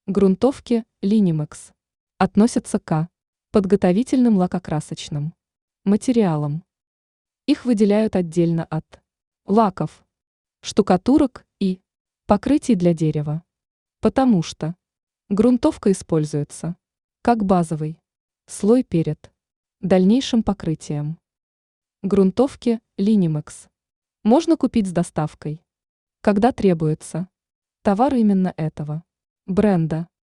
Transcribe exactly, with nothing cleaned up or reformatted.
Грунтовки Линимекс относятся к подготовительным лакокрасочным материалам. Их выделяют отдельно от лаков, штукатурок и покрытий для дерева, потому что грунтовка используется как базовый слой перед дальнейшим покрытием. Грунтовки Линимекс можно купить с доставкой, когда требуется товар именно этого бренда.